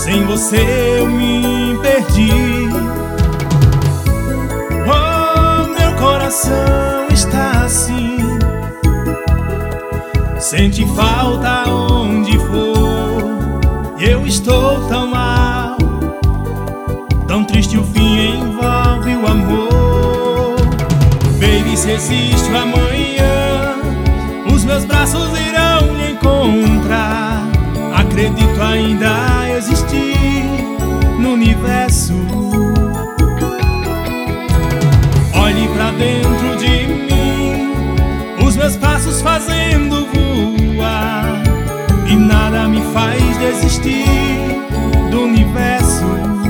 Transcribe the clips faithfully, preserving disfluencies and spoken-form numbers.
Sem você eu me perdi. Oh, meu coração está assim, sente falta onde for. Eu estou tão mal, tão triste, o fim envolve o amor. Baby, se existe o amanhã, os meus braços irão lhe encontrar. Acredito ainda existir no universo. Olhe pra dentro de mim, os meus passos fazendo voar, e nada me faz desistir do universo.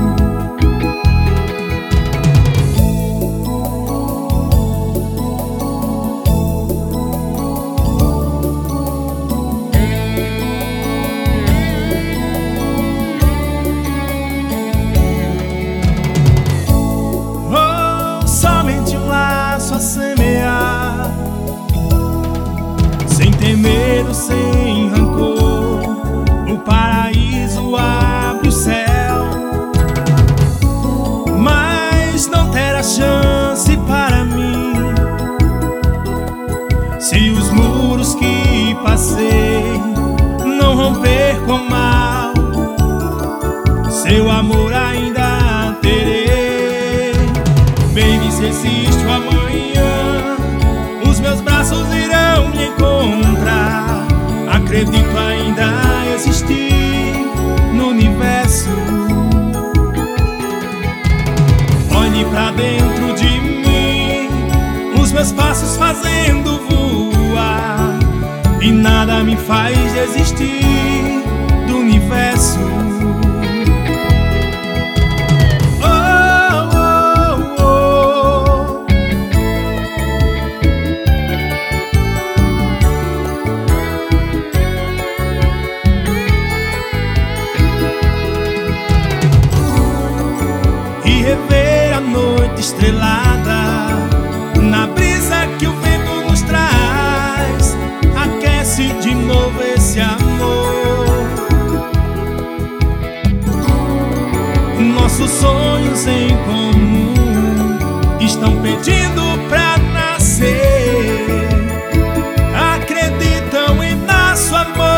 Semear, sem temer ou sem rancor, o paraíso abre o céu. Mas não terá chance para mim se os muros que passei não romper com mal. Seu amor ainda terei. Baby, se existe o amanhã, os meus braços irão me encontrar. Acredito ainda existir no universo. Olhe pra dentro de mim, os meus passos fazendo voar, e nada me faz desistir do universo. Rever a noite estrelada, na brisa que o vento nos traz, aquece de novo esse amor. Nossos sonhos em comum estão pedindo pra nascer. Acreditam em nosso amor.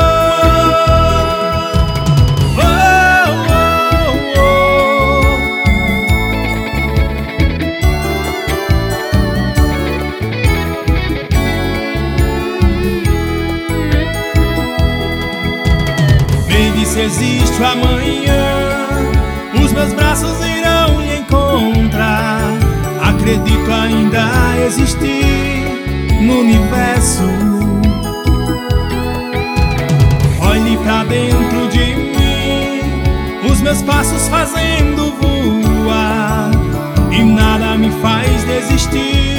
Se existe o amanhã, os meus braços irão lhe encontrar. Acredito ainda existir no universo. Olhe pra dentro de mim, os meus passos fazendo voar, e nada me faz desistir